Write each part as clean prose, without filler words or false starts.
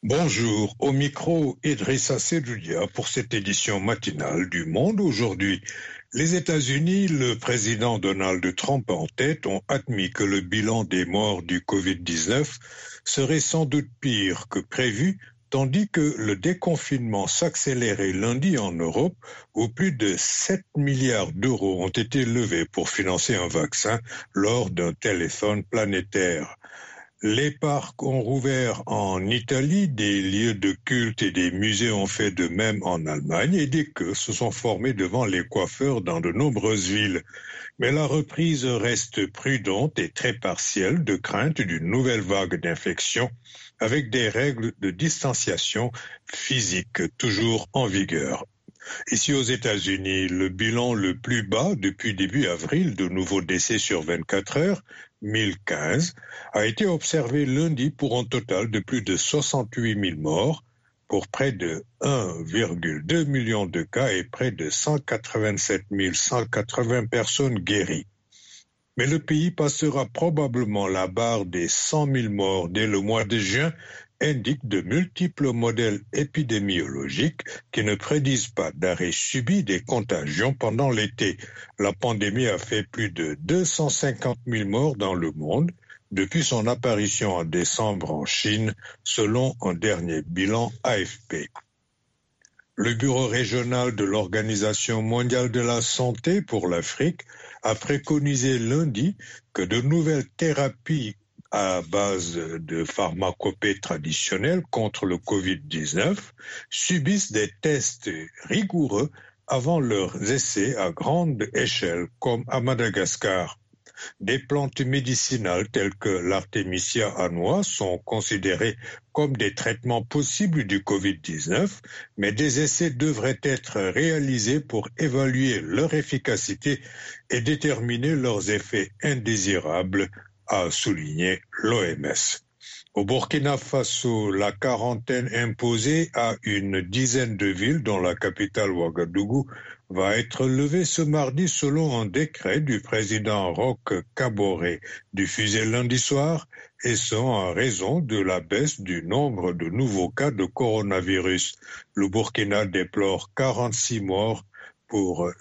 Bonjour, au micro Idrissa Sedoudia pour cette édition matinale du Monde aujourd'hui. Les États-Unis, le président Donald Trump en tête, ont admis que le bilan des morts du Covid-19 serait sans doute pire que prévu, tandis que le déconfinement s'accélérait lundi en Europe, où plus de 7 milliards d'euros ont été levés pour financer un vaccin lors d'un téléthon planétaire. Les parcs ont rouvert en Italie, des lieux de culte et des musées ont fait de même en Allemagne et des queues se sont formées devant les coiffeurs dans de nombreuses villes. Mais la reprise reste prudente et très partielle de crainte d'une nouvelle vague d'infection avec des règles de distanciation physique toujours en vigueur. Ici aux États-Unis, le bilan le plus bas depuis début avril de nouveaux décès sur 24 heures, 1015, a été observé lundi pour un total de plus de 68 000 morts, pour près de 1,2 million de cas et près de 187 180 personnes guéries. Mais le pays passera probablement la barre des 100 000 morts dès le mois de juin, indiquent de multiples modèles épidémiologiques qui ne prédisent pas d'arrêt subit des contagions pendant l'été. La pandémie a fait plus de 250 000 morts dans le monde depuis son apparition en décembre en Chine, selon un dernier bilan AFP. Le bureau régional de l'Organisation mondiale de la santé pour l'Afrique a préconisé lundi que de nouvelles thérapies à base de pharmacopée traditionnelle contre le Covid-19 subissent des tests rigoureux avant leurs essais à grande échelle, comme à Madagascar. Des plantes médicinales telles que l'Artemisia annua sont considérées comme des traitements possibles du Covid-19, mais des essais devraient être réalisés pour évaluer leur efficacité et déterminer leurs effets indésirables, a souligné l'OMS. Au Burkina Faso, la quarantaine imposée à une dizaine de villes, dont la capitale Ouagadougou, va être levée ce mardi selon un décret du président Roch Kaboré, diffusé lundi soir, et ce en raison de la baisse du nombre de nouveaux cas de coronavirus. Le Burkina déplore 46 morts pour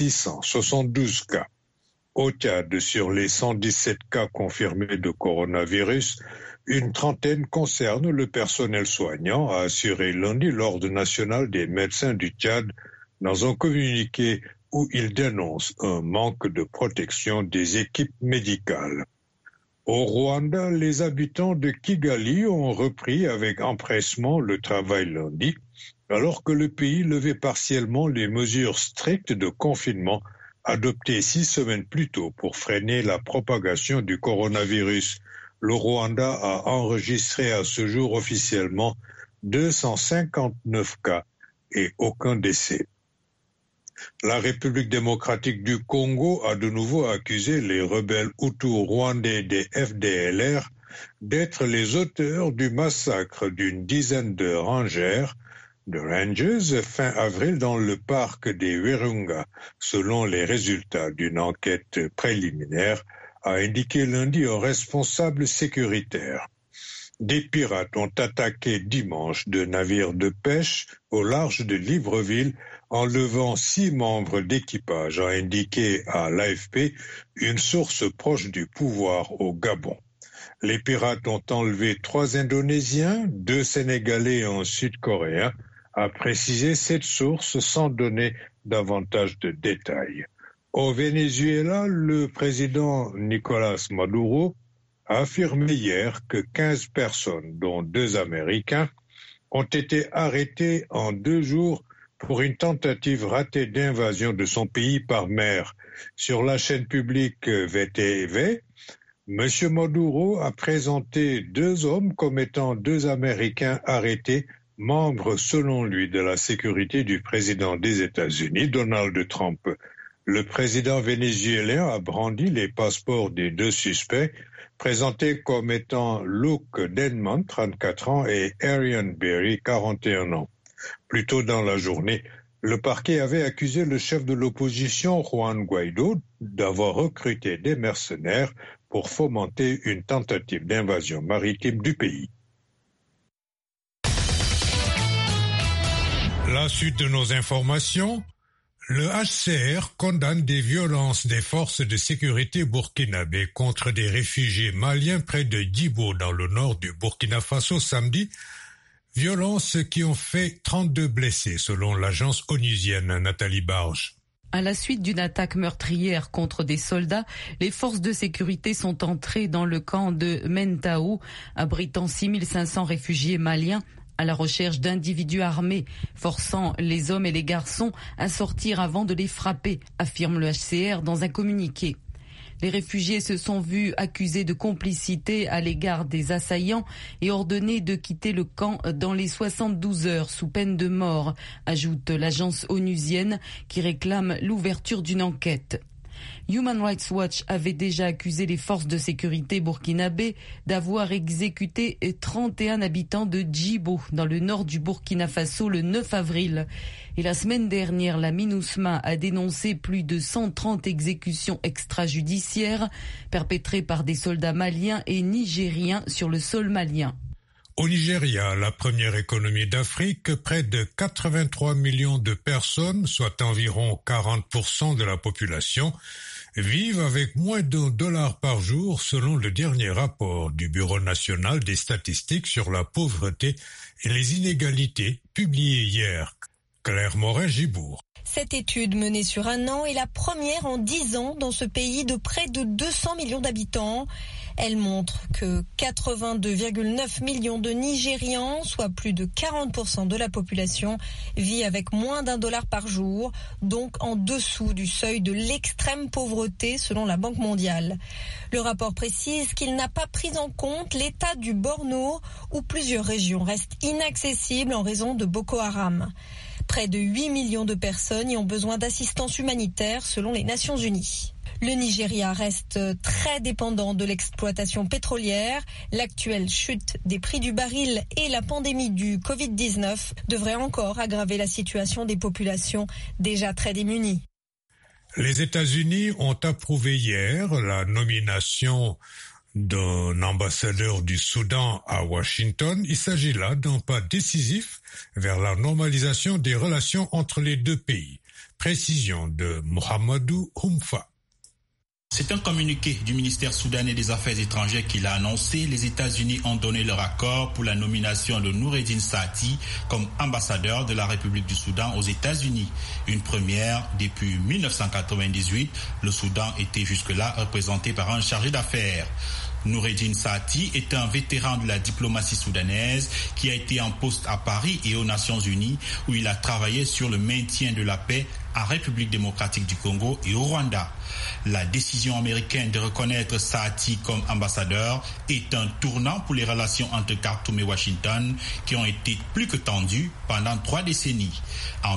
672 cas. Au Tchad, sur les 117 cas confirmés de coronavirus, une trentaine concerne le personnel soignant, a assuré lundi l'Ordre national des médecins du Tchad dans un communiqué où il dénonce un manque de protection des équipes médicales. Au Rwanda, les habitants de Kigali ont repris avec empressement le travail lundi, alors que le pays levait partiellement les mesures strictes de confinement adoptées 6 semaines plus tôt pour freiner la propagation du coronavirus. Le Rwanda a enregistré à ce jour officiellement 259 cas et aucun décès. La République démocratique du Congo a de nouveau accusé les rebelles hutus rwandais des FDLR d'être les auteurs du massacre d'une dizaine de rangers fin avril dans le parc des Virunga, selon les résultats d'une enquête préliminaire, a indiqué lundi un responsable sécuritaire. Des pirates ont attaqué dimanche deux navires de pêche au large de Libreville, enlevant 6 membres d'équipage, a indiqué à l'AFP une source proche du pouvoir au Gabon. Les pirates ont enlevé 3 Indonésiens, 2 Sénégalais et un Sud-Coréen, a précisé cette source sans donner davantage de détails. Au Venezuela, le président Nicolás Maduro a affirmé hier que 15 personnes, dont 2 Américains, ont été arrêtées en 2 jours pour une tentative ratée d'invasion de son pays par mer. Sur la chaîne publique VTV, M. Maduro a présenté 2 hommes comme étant 2 Américains arrêtés, membres selon lui de la sécurité du président des États-Unis, Donald Trump. Le président vénézuélien a brandi les passeports des 2 suspects, présentés comme étant Luke Denman, 34 ans, et Ariane Berry, 41 ans. Plus tôt dans la journée, le parquet avait accusé le chef de l'opposition, Juan Guaidó, d'avoir recruté des mercenaires pour fomenter une tentative d'invasion maritime du pays. À la suite de nos informations, le HCR condamne des violences des forces de sécurité burkinabées contre des réfugiés maliens près de Djibo dans le nord du Burkina Faso samedi. Violences qui ont fait 32 blessés selon l'agence onusienne Nathalie Barge. À la suite d'une attaque meurtrière contre des soldats, les forces de sécurité sont entrées dans le camp de Mentao, abritant 6500 réfugiés maliens à la recherche d'individus armés, forçant les hommes et les garçons à sortir avant de les frapper, affirme le HCR dans un communiqué. Les réfugiés se sont vus accusés de complicité à l'égard des assaillants et ordonnés de quitter le camp dans les 72 heures sous peine de mort, ajoute l'agence onusienne qui réclame l'ouverture d'une enquête. Human Rights Watch avait déjà accusé les forces de sécurité burkinabées d'avoir exécuté 31 habitants de Djibo dans le nord du Burkina Faso le 9 avril. Et la semaine dernière, la MINUSMA a dénoncé plus de 130 exécutions extrajudiciaires perpétrées par des soldats maliens et nigériens sur le sol malien. Au Nigeria, la première économie d'Afrique, près de 83 millions de personnes, soit environ 40% de la population, vivent avec moins d'$1 par jour selon le dernier rapport du Bureau national des statistiques sur la pauvreté et les inégalités publié hier. Claire Morin-Gibourg. Cette étude menée sur un an est la première en 10 ans dans ce pays de près de 200 millions d'habitants. Elle montre que 82,9 millions de Nigérians, soit plus de 40% de la population, vit avec moins d'$1 par jour, donc en dessous du seuil de l'extrême pauvreté selon la Banque mondiale. Le rapport précise qu'il n'a pas pris en compte l'état du Borno, où plusieurs régions restent inaccessibles en raison de Boko Haram. Près de 8 millions de personnes y ont besoin d'assistance humanitaire selon les Nations Unies. Le Nigeria reste très dépendant de l'exploitation pétrolière. L'actuelle chute des prix du baril et la pandémie du Covid-19 devraient encore aggraver la situation des populations déjà très démunies. Les États-Unis ont approuvé hier la nomination d'un ambassadeur du Soudan à Washington. Il s'agit là d'un pas décisif vers la normalisation des relations entre les deux pays. Précision de Mohamedou Humfa. C'est un communiqué du ministère soudanais des Affaires étrangères qui l'a annoncé. Les États-Unis ont donné leur accord pour la nomination de Noureddin Sati comme ambassadeur de la République du Soudan aux États-Unis. Une première depuis 1998. Le Soudan était jusque-là représenté par un chargé d'affaires. Noureddin Sati est un vétéran de la diplomatie soudanaise qui a été en poste à Paris et aux Nations Unies où il a travaillé sur le maintien de la paix en République démocratique du Congo et au Rwanda. La décision américaine de reconnaître Sati comme ambassadeur est un tournant pour les relations entre Khartoum et Washington qui ont été plus que tendues pendant 3 décennies. En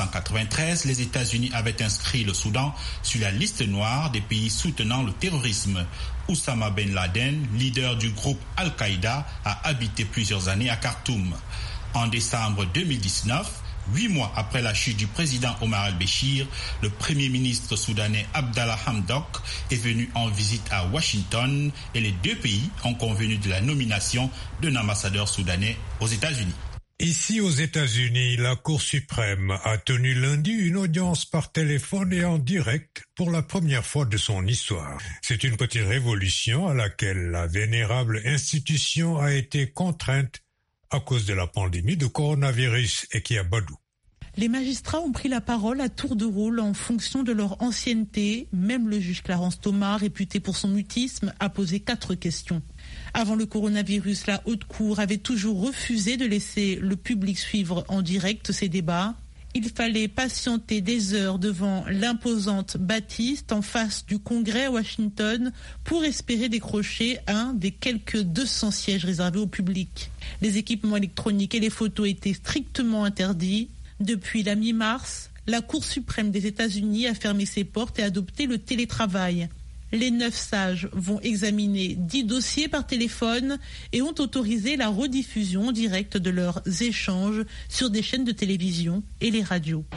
1993, les États-Unis avaient inscrit le Soudan sur la liste noire des pays soutenant le terrorisme. Oussama Ben Laden, leader du groupe Al-Qaïda, a habité plusieurs années à Khartoum. En décembre 2019, 8 mois après la chute du président Omar al-Béchir, le premier ministre soudanais Abdallah Hamdok est venu en visite à Washington et les deux pays ont convenu de la nomination d'un ambassadeur soudanais aux États-Unis. Ici aux États-Unis, la Cour suprême a tenu lundi une audience par téléphone et en direct pour la première fois de son histoire. C'est une petite révolution à laquelle la vénérable institution a été contrainte à cause de la pandémie de coronavirus et qui a Badou. Les magistrats ont pris la parole à tour de rôle en fonction de leur ancienneté. Même le juge Clarence Thomas, réputé pour son mutisme, a posé 4 questions. Avant le coronavirus, la Haute Cour avait toujours refusé de laisser le public suivre en direct ces débats. Il fallait patienter des heures devant l'imposante bâtisse en face du Congrès à Washington pour espérer décrocher un des quelques 200 sièges réservés au public. Les équipements électroniques et les photos étaient strictement interdits. Depuis la mi-mars, la Cour suprême des États-Unis a fermé ses portes et adopté le télétravail. Les 9 sages vont examiner 10 dossiers par téléphone et ont autorisé la rediffusion directe de leurs échanges sur des chaînes de télévision et les radios.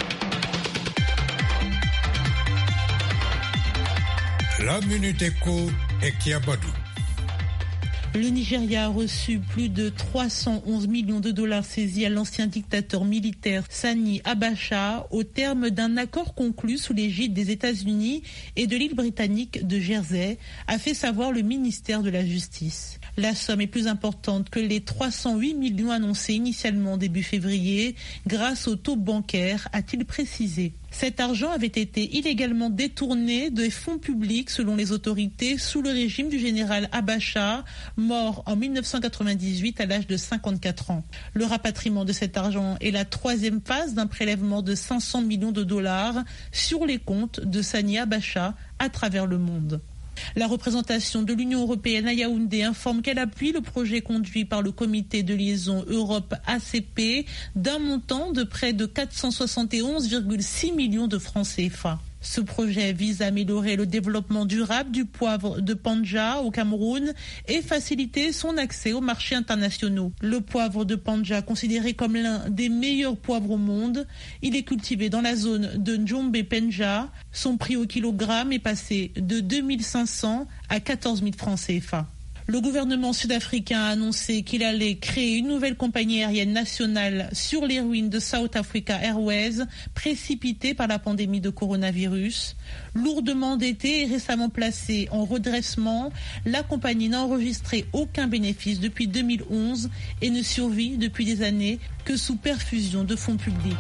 La Minute Éco et Kiabadou. Le Nigeria a reçu plus de 311 millions de dollars saisis à l'ancien dictateur militaire Sani Abacha au terme d'un accord conclu sous l'égide des États-Unis et de l'île britannique de Jersey, a fait savoir le ministère de la Justice. La somme est plus importante que les 308 millions annoncés initialement début février grâce au taux bancaire, a-t-il précisé. Cet argent avait été illégalement détourné des fonds publics selon les autorités sous le régime du général Abacha, mort en 1998 à l'âge de 54 ans. Le rapatriement de cet argent est la troisième phase d'un prélèvement de 500 millions de dollars sur les comptes de Sani Abacha à travers le monde. La représentation de l'Union européenne à Yaoundé informe qu'elle appuie le projet conduit par le comité de liaison Europe-ACP d'un montant de près de 471,6 millions de francs CFA. Ce projet vise à améliorer le développement durable du poivre de Panja au Cameroun et faciliter son accès aux marchés internationaux. Le poivre de Panja, considéré comme l'un des meilleurs poivres au monde, il est cultivé dans la zone de Njombe-Penja. Son prix au kilogramme est passé de 2 500 à 14 000 francs CFA. Le gouvernement sud-africain a annoncé qu'il allait créer une nouvelle compagnie aérienne nationale sur les ruines de South Africa Airways, précipitée par la pandémie de coronavirus. Lourdement endettée et récemment placée en redressement, la compagnie n'a enregistré aucun bénéfice depuis 2011 et ne survit depuis des années que sous perfusion de fonds publics.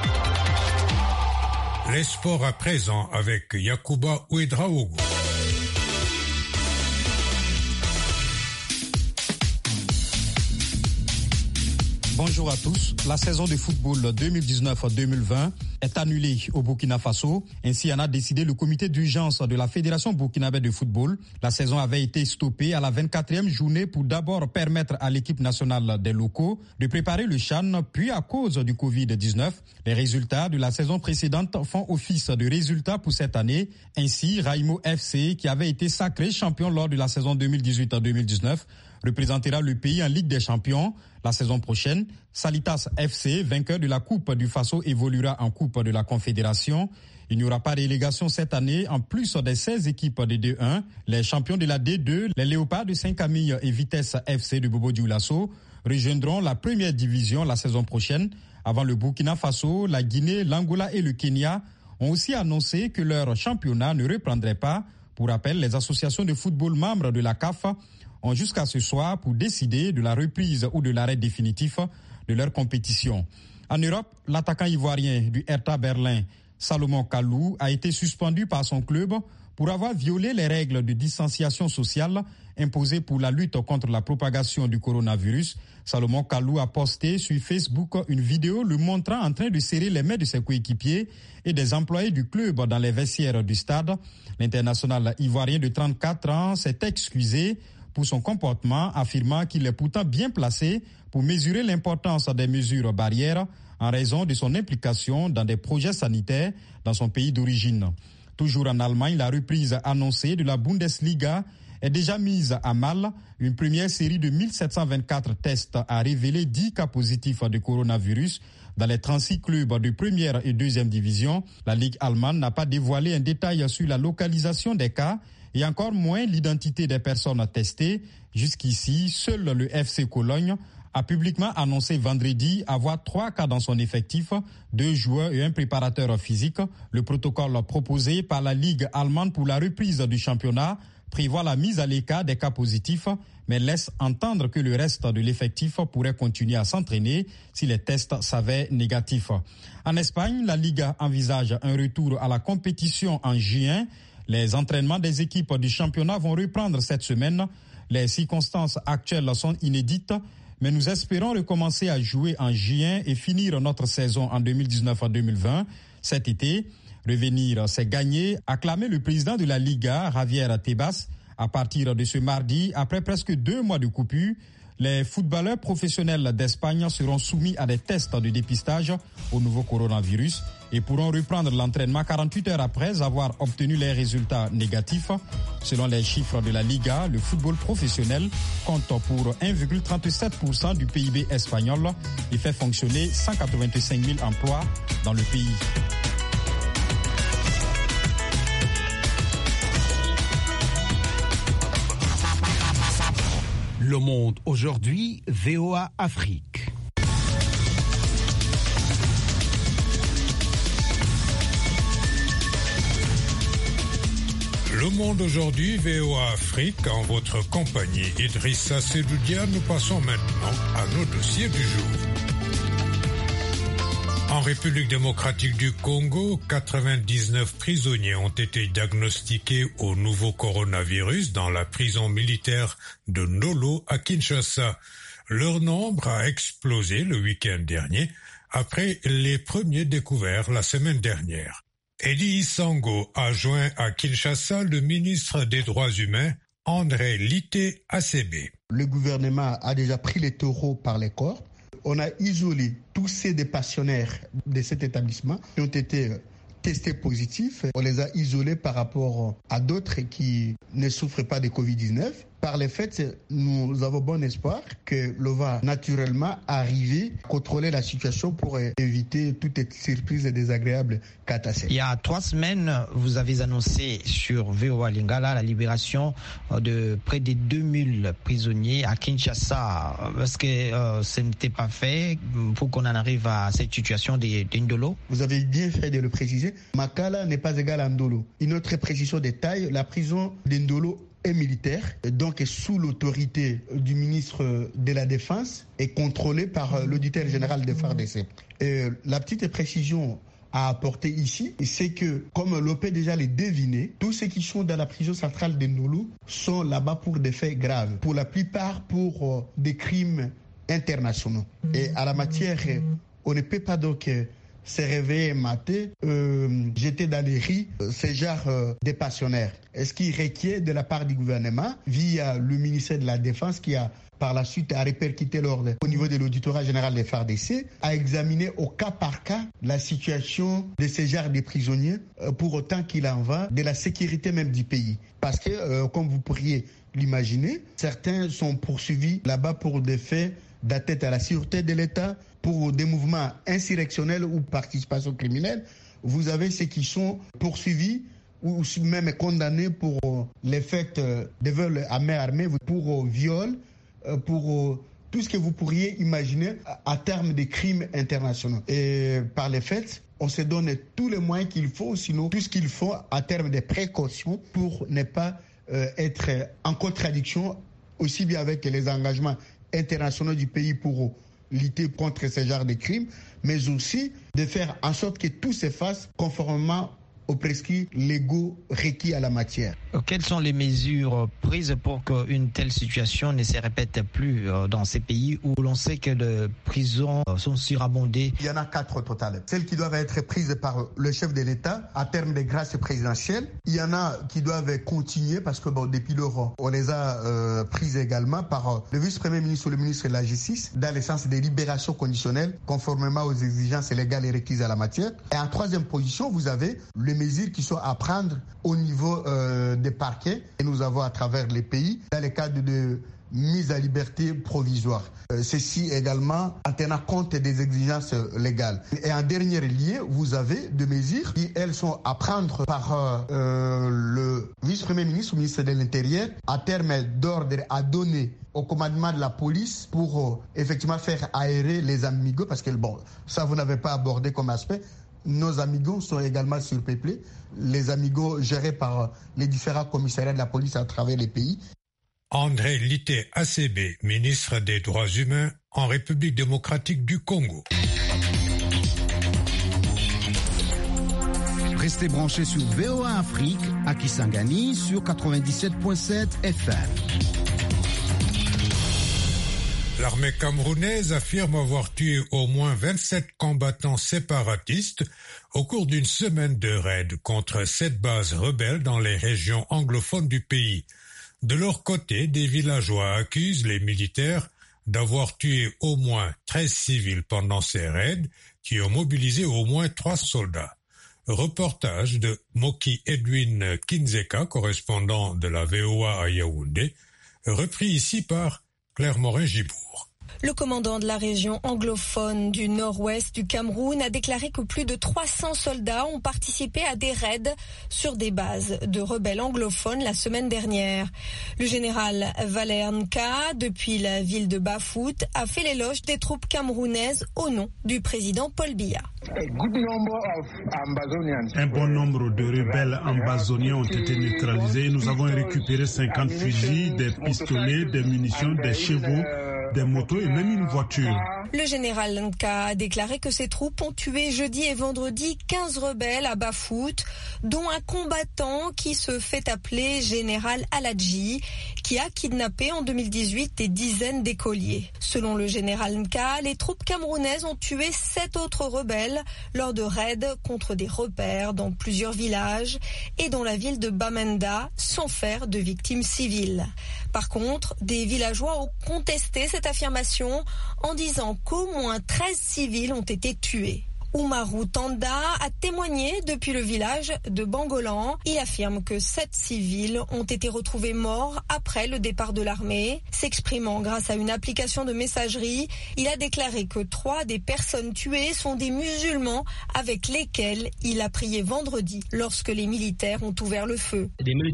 Les sports à présent avec Yacouba Ouedraogo. Bonjour à tous. La saison de football 2019-2020 est annulée au Burkina Faso. Ainsi en a décidé le comité d'urgence de la Fédération burkinabé de football. La saison avait été stoppée à la 24e journée pour d'abord permettre à l'équipe nationale des locaux de préparer le CHAN, puis à cause du Covid-19. Les résultats de la saison précédente font office de résultats pour cette année. Ainsi, Raimo FC, qui avait été sacré champion lors de la saison 2018-2019, représentera le pays en Ligue des Champions la saison prochaine. Salitas FC, vainqueur de la Coupe du Faso, évoluera en Coupe de la Confédération. Il n'y aura pas de relégation cette année, en plus des 16 équipes de D1. Les champions de la D2, les Léopards de Saint-Camille et Vitesse FC de Bobo Dioulasso, rejoindront la première division la saison prochaine. Avant le Burkina Faso, la Guinée, l'Angola et le Kenya ont aussi annoncé que leur championnat ne reprendrait pas. Pour rappel, les associations de football membres de la CAF ont jusqu'à ce soir pour décider de la reprise ou de l'arrêt définitif de leur compétition. En Europe, l'attaquant ivoirien du Hertha Berlin, Salomon Kalou, a été suspendu par son club pour avoir violé les règles de distanciation sociale imposées pour la lutte contre la propagation du coronavirus. Salomon Kalou a posté sur Facebook une vidéo le montrant en train de serrer les mains de ses coéquipiers et des employés du club dans les vestiaires du stade. L'international ivoirien de 34 ans s'est excusé pour son comportement, affirmant qu'il est pourtant bien placé pour mesurer l'importance des mesures barrières en raison de son implication dans des projets sanitaires dans son pays d'origine. Toujours en Allemagne, la reprise annoncée de la Bundesliga est déjà mise à mal. Une première série de 1724 tests a révélé 10 cas positifs de coronavirus dans les 36 clubs de première et deuxième division. La Ligue allemande n'a pas dévoilé un détail sur la localisation des cas et encore moins l'identité des personnes testées. Jusqu'ici, seul le FC Cologne a publiquement annoncé vendredi avoir 3 cas dans son effectif, 2 joueurs et un préparateur physique. Le protocole proposé par la Ligue allemande pour la reprise du championnat prévoit la mise à l'écart des cas positifs, mais laisse entendre que le reste de l'effectif pourrait continuer à s'entraîner si les tests s'avèrent négatifs. En Espagne, la Liga envisage un retour à la compétition en juin. Les entraînements des équipes du championnat vont reprendre cette semaine. Les circonstances actuelles sont inédites, mais nous espérons recommencer à jouer en juin et finir notre saison en 2019-2020. Cet été, revenir, c'est gagner, a clamé le président de la Liga, Javier Tebas. À partir de ce mardi, après presque 2 mois de coupure, les footballeurs professionnels d'Espagne seront soumis à des tests de dépistage au nouveau coronavirus et pourront reprendre l'entraînement 48 heures après avoir obtenu les résultats négatifs. Selon les chiffres de la Liga, le football professionnel compte pour 1,37% du PIB espagnol et fait fonctionner 185 000 emplois dans le pays. Le Monde aujourd'hui, VOA Afrique. Le Monde aujourd'hui, VOA Afrique, en votre compagnie. Idrissa Sedoudia, nous passons maintenant à nos dossiers du jour. En République démocratique du Congo, 99 prisonniers ont été diagnostiqués au nouveau coronavirus dans la prison militaire de Ndolo à Kinshasa. Leur nombre a explosé le week-end dernier après les premiers découverts la semaine dernière. Eddie Isango a joint à Kinshasa le ministre des Droits humains, André Lité Acébé. Le gouvernement a déjà pris les taureaux par les cornes. On a isolé tous ces pensionnaires de cet établissement qui ont été testés positifs. On les a isolés par rapport à d'autres qui ne souffrent pas de Covid-19. Par les faits, nous avons bon espoir que l'on va naturellement arriver à contrôler la situation pour éviter toute surprise désagréable catastrophe. Il y a 3 semaines, vous avez annoncé sur VOA Lingala la libération de près de 2000 prisonniers à Kinshasa. Est-ce que ce n'était pas fait pour qu'on en arrive à cette situation d'Indolo? Vous avez bien fait de le préciser. Makala n'est pas égal à Ndolo. Une autre précision de taille, la prison d'Indolo est militaire, donc est sous l'autorité du ministre de la Défense et contrôlée par l'auditeur général des FARDC. La petite précision à apporter ici, c'est que, comme l'on peut déjà les deviner, tous ceux qui sont dans la prison centrale de Ndolo sont là-bas pour des faits graves, pour la plupart pour des crimes internationaux. Et à la matière, on ne peut pas donc se réveiller matin, jeter dans les riz ces genres de pensionnaires. Ce qui requiert de la part du gouvernement, via le ministère de la Défense qui a par la suite à répercuter l'ordre au niveau de l'auditorat général des FARDC, à examiner au cas par cas la situation de ces genres de prisonniers, pour autant qu'il en va de la sécurité même du pays. Parce que, comme vous pourriez l'imaginer, certains sont poursuivis là-bas pour des faits d'atteinte à la sûreté de l'État, pour des mouvements insurrectionnels ou participation criminelle. Vous avez ceux qui sont poursuivis ou même condamnés pour les faits de vol à main armée, pour viol, pour tout ce que vous pourriez imaginer à terme de crimes internationaux. Et par les faits, on se donne tous les moyens qu'il faut, sinon tout ce qu'il faut à terme de précautions pour ne pas être en contradiction aussi bien avec les engagements internationaux du pays pour lutter contre ce genre de crimes, mais aussi de faire en sorte que tout se fasse conformément aux prescrits légaux requis à la matière. Quelles sont les mesures prises pour qu'une telle situation ne se répète plus dans ces pays où l'on sait que les prisons sont surabondées? Il y en a 4 au total. Celles qui doivent être prises par le chef de l'État à terme de grâce présidentielle. Il y en a qui doivent continuer parce que depuis lors, on les a prises également par le vice-premier ministre ou le ministre de la Justice dans le sens des libérations conditionnelles conformément aux exigences légales et requises à la matière. Et en 3e position, vous avez les mesures qui sont à prendre au niveau des parquets que nous avons à travers les pays dans le cadre de mise à liberté provisoire. Ceci également en tenant compte des exigences légales. Et en dernier lieu, vous avez des mesures qui, elles, sont à prendre par le vice-premier ministre ou ministre de l'Intérieur à terme d'ordre à donner au commandement de la police pour effectivement faire aérer les amigos, parce que bon, ça vous n'avez pas abordé comme aspect. Nos amigos sont également surpeuplés, les amigos gérés par les différents commissariats de la police à travers les pays. André Lité Acébé, ministre des Droits humains en République démocratique du Congo. Restez branchés sur VOA Afrique à Kisangani sur 97.7 FM. L'armée camerounaise affirme avoir tué au moins 27 combattants séparatistes au cours d'une semaine de raids contre 7 bases rebelles dans les régions anglophones du pays. De leur côté, des villageois accusent les militaires d'avoir tué au moins 13 civils pendant ces raids qui ont mobilisé au moins 3 soldats. Reportage de Moki Edwin Kinzeka, correspondant de la VOA à Yaoundé, repris ici par Claire Morin-Gibourg. Le commandant de la région anglophone du nord-ouest du Cameroun a déclaré que plus de 300 soldats ont participé à des raids sur des bases de rebelles anglophones la semaine dernière. Le général Valère Nka, depuis la ville de Bafut, a fait l'éloge des troupes camerounaises au nom du président Paul Biya. Un bon nombre de rebelles ambazoniens ont été neutralisés et nous avons récupéré 50 fusils, des pistolets, des munitions, des chevaux, des motos et même une voiture. Le général Nka a déclaré que ses troupes ont tué jeudi et vendredi 15 rebelles à Bafut, dont un combattant qui se fait appeler général Aladji, qui a kidnappé en 2018 des dizaines d'écoliers. Selon le général Nka, les troupes camerounaises ont tué 7 autres rebelles lors de raids contre des repères dans plusieurs villages et dans la ville de Bamenda, sans faire de victimes civiles. Par contre, des villageois ont contesté cette affirmation en disant qu'au moins 13 civils ont été tués. Oumarou Tanda a témoigné depuis le village de Bangolan. Il affirme que 7 civils ont été retrouvés morts après le départ de l'armée. S'exprimant grâce à une application de messagerie, il a déclaré que 3 des personnes tuées sont des musulmans avec lesquels il a prié vendredi lorsque les militaires ont ouvert le feu.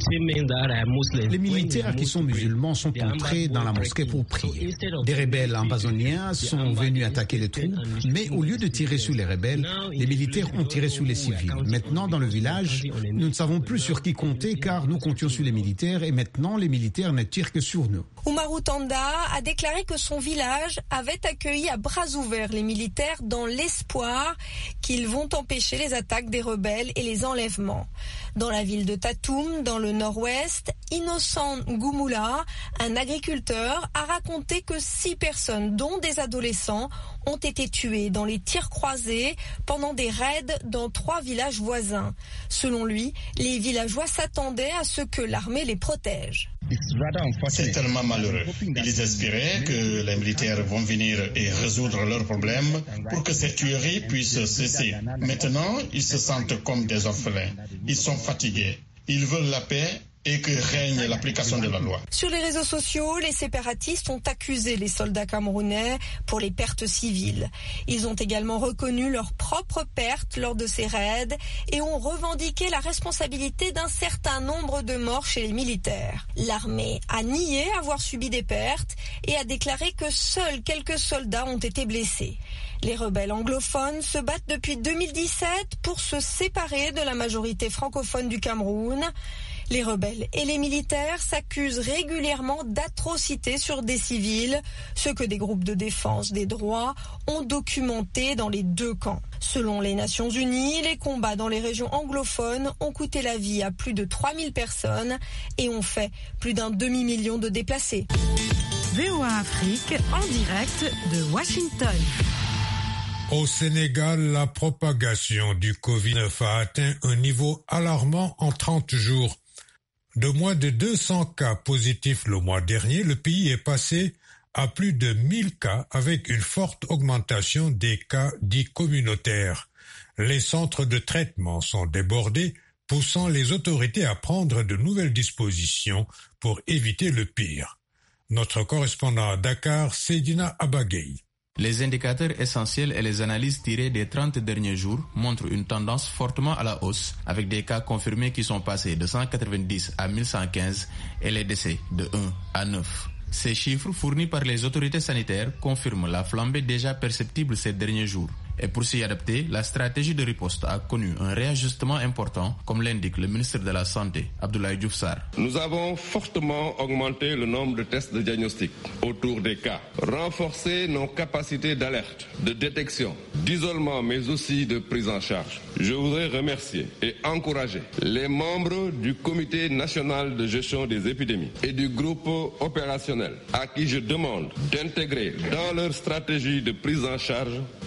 Les militaires qui sont musulmans sont entrés dans la mosquée pour prier. Des rebelles ambazoniens sont venus attaquer les troupes, mais au lieu de tirer sur les rebelles, les militaires ont tiré sur les civils. Maintenant, dans le village, nous ne savons plus sur qui compter car nous comptions sur les militaires et maintenant les militaires ne tirent que sur nous. Oumarou Tanda a déclaré que son village avait accueilli à bras ouverts les militaires dans l'espoir qu'ils vont empêcher les attaques des rebelles et les enlèvements. Dans la ville de Tatoum, dans le nord-ouest, Innocent Goumoula, un agriculteur, a raconté que 6 personnes, dont des adolescents, ont été tuées dans les tirs croisés pendant des raids dans 3 villages voisins. Selon lui, les villageois s'attendaient à ce que l'armée les protège. C'est tellement malheureux. Ils espéraient que les militaires vont venir et résoudre leurs problèmes pour que ces tueries puissent cesser. Maintenant, ils se sentent comme des orphelins. Ils sont fatigués. Ils veulent la paix et que règne l'application de la loi. Sur les réseaux sociaux, les séparatistes ont accusé les soldats camerounais pour les pertes civiles. Ils ont également reconnu leurs propres pertes lors de ces raids et ont revendiqué la responsabilité d'un certain nombre de morts chez les militaires. L'armée a nié avoir subi des pertes et a déclaré que seuls quelques soldats ont été blessés. Les rebelles anglophones se battent depuis 2017 pour se séparer de la majorité francophone du Cameroun. Les rebelles et les militaires s'accusent régulièrement d'atrocités sur des civils, ce que des groupes de défense des droits ont documenté dans les 2 camps. Selon les Nations Unies, les combats dans les régions anglophones ont coûté la vie à plus de 3000 personnes et ont fait plus d'1 demi-million de déplacés. VOA Afrique en direct de Washington. Au Sénégal, la propagation du Covid-19 a atteint un niveau alarmant en 30 jours. De moins de 200 cas positifs le mois dernier, le pays est passé à plus de 1000 cas avec une forte augmentation des cas dits communautaires. Les centres de traitement sont débordés, poussant les autorités à prendre de nouvelles dispositions pour éviter le pire. Notre correspondant à Dakar, Seydina Abagay. Les indicateurs essentiels et les analyses tirées des 30 derniers jours montrent une tendance fortement à la hausse, avec des cas confirmés qui sont passés de 190 à 1115 et les décès de 1 à 9. Ces chiffres fournis par les autorités sanitaires confirment la flambée déjà perceptible ces derniers jours. Et pour s'y adapter, la stratégie de riposte a connu un réajustement important, comme l'indique le ministre de la Santé, Abdoulaye Diouf Sarr. Nous avons fortement augmenté le nombre de tests de diagnostic autour des cas, renforcé nos capacités d'alerte, de détection, d'isolement, mais aussi de prise en charge. Je voudrais remercier et encourager les membres du Comité national de gestion des épidémies et du groupe opérationnel, à qui je demande d'intégrer dans leur stratégie de prise en charge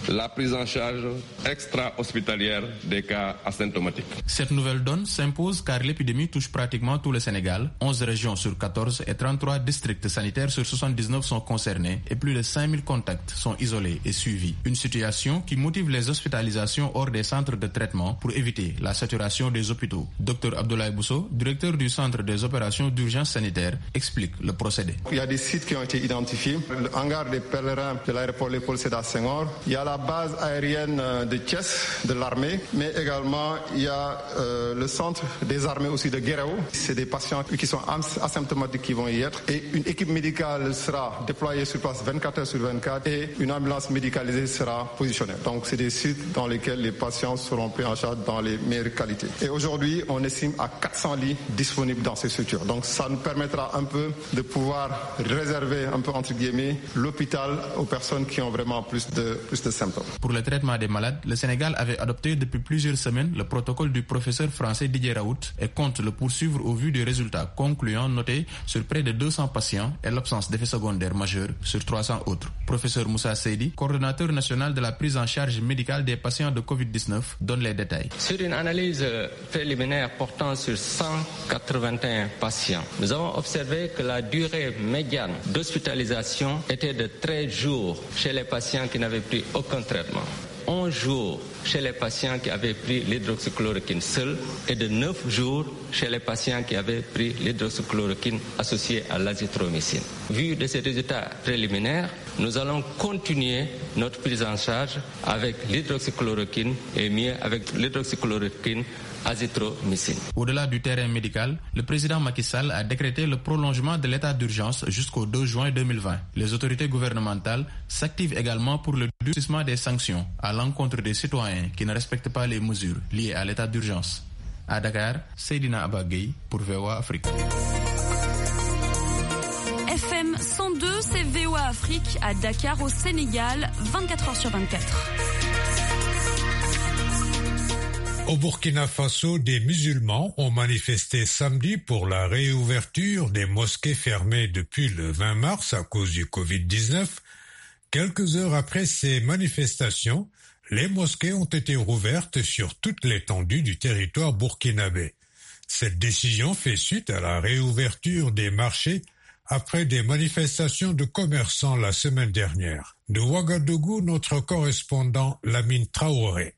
la prise en charge extra-hospitalière des cas asymptomatiques. Cette nouvelle donne s'impose car l'épidémie touche pratiquement tout le Sénégal. 11 régions sur 14 et 33 districts sanitaires sur 79 sont concernés et plus de 5000 contacts sont isolés et suivis. Une situation qui motive les hospitalisations hors des centres de traitement pour éviter la saturation des hôpitaux. Dr Abdoulaye Bousso, directeur du centre des opérations d'urgence sanitaire, explique le procédé. Il y a des sites qui ont été identifiés. Le hangar des pèlerins de l'aéroport Léopold Sédar Senghor. Il y a la base aérienne de Thiès de l'armée, mais également il y a le centre des armées aussi de Guéréo. C'est des patients qui sont asymptomatiques qui vont y être. Et une équipe médicale sera déployée sur place 24 heures sur 24 et une ambulance médicalisée sera positionnée. Donc c'est des sites dans lesquels les patients seront pris en charge dans les meilleures qualités. Et aujourd'hui, on estime à 400 lits disponibles dans ces structures. Donc ça nous permettra un peu de pouvoir réserver un peu entre guillemets l'hôpital aux personnes qui ont vraiment plus de symptômes. Pour le traitement des malades, le Sénégal avait adopté depuis plusieurs semaines le protocole du professeur français Didier Raoult et compte le poursuivre au vu des résultats concluants notés sur près de 200 patients et l'absence d'effets secondaires majeurs sur 300 autres. Professeur Moussa Seydi, coordonnateur national de la prise en charge médicale des patients de Covid-19, donne les détails. Sur une analyse préliminaire portant sur 181 patients, nous avons observé que la durée médiane d'hospitalisation était de 13 jours chez les patients qui n'avaient pris aucun traitement, 11 jours chez les patients qui avaient pris l'hydroxychloroquine seule et de 9 jours chez les patients qui avaient pris l'hydroxychloroquine associée à l'azithromycine. Vu de ces résultats préliminaires, nous allons continuer notre prise en charge avec l'hydroxychloroquine et mieux avec l'hydroxychloroquine azithromycine. Au-delà du terrain médical, le président Macky Sall a décrété le prolongement de l'état d'urgence jusqu'au 2 juin 2020. Les autorités gouvernementales s'activent également pour le durcissement des sanctions à l'encontre des citoyens qui ne respectent pas les mesures liées à l'état d'urgence. À Dakar, Seydina Abagay pour VOA Afrique. FM 102, c'est VOA Afrique à Dakar au Sénégal, 24 heures sur 24. Au Burkina Faso, des musulmans ont manifesté samedi pour la réouverture des mosquées fermées depuis le 20 mars à cause du Covid-19. Quelques heures après ces manifestations, les mosquées ont été rouvertes sur toute l'étendue du territoire burkinabé. Cette décision fait suite à la réouverture des marchés après des manifestations de commerçants la semaine dernière. De Ouagadougou, notre correspondant Lamine Traoré.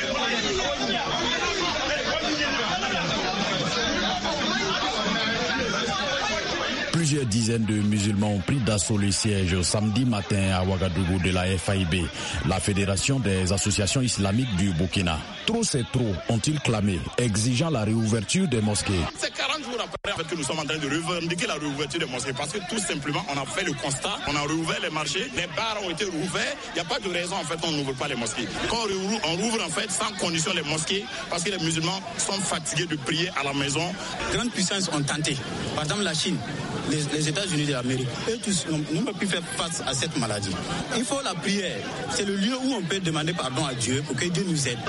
Plusieurs dizaines de musulmans ont pris d'assaut le siège samedi matin à Ouagadougou de la FAIB, la Fédération des associations islamiques du Burkina. Trop c'est trop, ont-ils clamé, exigeant la réouverture des mosquées. C'est 40 jours après en fait, que nous sommes en train de revendiquer la réouverture des mosquées parce que tout simplement on a fait le constat, on a rouvert les marchés, les bars ont été rouverts, il n'y a pas de raison en fait on n'ouvre pas les mosquées. Quand on rouvre en fait sans condition les mosquées parce que les musulmans sont fatigués de prier à la maison. Grandes puissances ont tenté, par exemple la Chine, les États-Unis de l'Amérique, eux tous n'ont pas pu faire face à cette maladie. Il faut la prière. C'est le lieu où on peut demander pardon à Dieu pour que Dieu nous aide.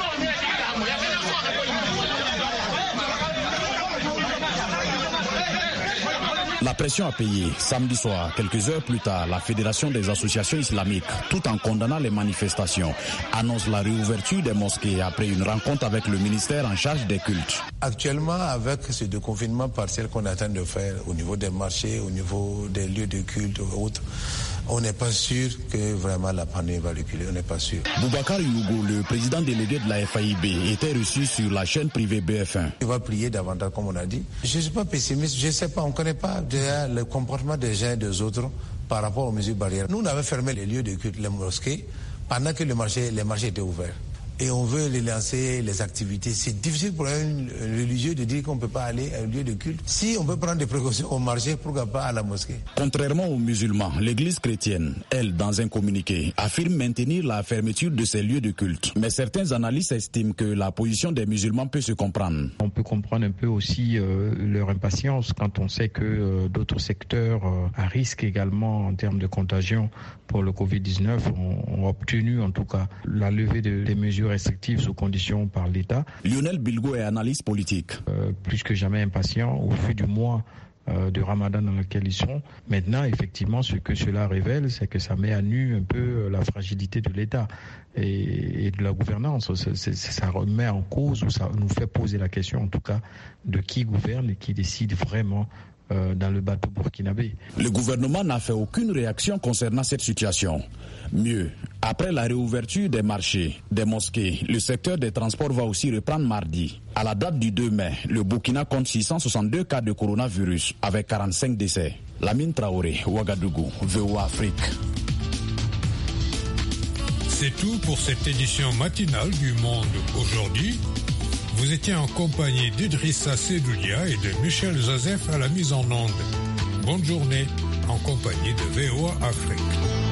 La pression a payé. Samedi soir, quelques heures plus tard, la Fédération des associations islamiques, tout en condamnant les manifestations, annonce la réouverture des mosquées après une rencontre avec le ministère en charge des cultes. Actuellement, avec ce déconfinement partiel qu'on est en train de faire au niveau des marchés, au niveau des lieux de culte et autres, on n'est pas sûr que vraiment la pandémie va reculer, on n'est pas sûr. Boubacar Yougo, le président délégué de la FAIB, était reçu sur la chaîne privée BF1. Il va prier davantage, comme on a dit. Je ne suis pas pessimiste, je ne sais pas, on ne connaît pas déjà le comportement des uns et des autres par rapport aux mesures barrières. Nous, on avait fermé les lieux de culte, les mosquées, pendant que les marchés étaient ouverts. Et on veut les lancer, les activités. C'est difficile pour un religieux de dire qu'on ne peut pas aller à un lieu de culte. Si on peut prendre des précautions au marché, pourquoi pas à la mosquée? Contrairement aux musulmans, l'église chrétienne, elle, dans un communiqué, affirme maintenir la fermeture de ces lieux de culte. Mais certains analystes estiment que la position des musulmans peut se comprendre. On peut comprendre un peu aussi leur impatience quand on sait que d'autres secteurs à risque également en termes de contagion pour le Covid-19 ont obtenu en tout cas la levée des mesures restrictives sous conditions par l'État. Lionel Bilgo est analyste politique. Plus que jamais impatient au fil du mois de Ramadan dans lequel ils sont. Maintenant, effectivement, ce que cela révèle, c'est que ça met à nu un peu la fragilité de l'État et de la gouvernance. Ça remet en cause, ou ça nous fait poser la question, en tout cas, de qui gouverne et qui décide vraiment dans le bateau burkinabé. Le gouvernement n'a fait aucune réaction concernant cette situation. Mieux, après la réouverture des marchés, des mosquées, le secteur des transports va aussi reprendre mardi. À la date du 2 mai, le Burkina compte 662 cas de coronavirus avec 45 décès. Lamine Traoré, Ouagadougou, VOA Afrique. C'est tout pour cette édition matinale du Monde aujourd'hui. Vous étiez en compagnie d'Idrissa Sedoulia et de Michel Joseph à la mise en onde. Bonne journée en compagnie de VOA Afrique.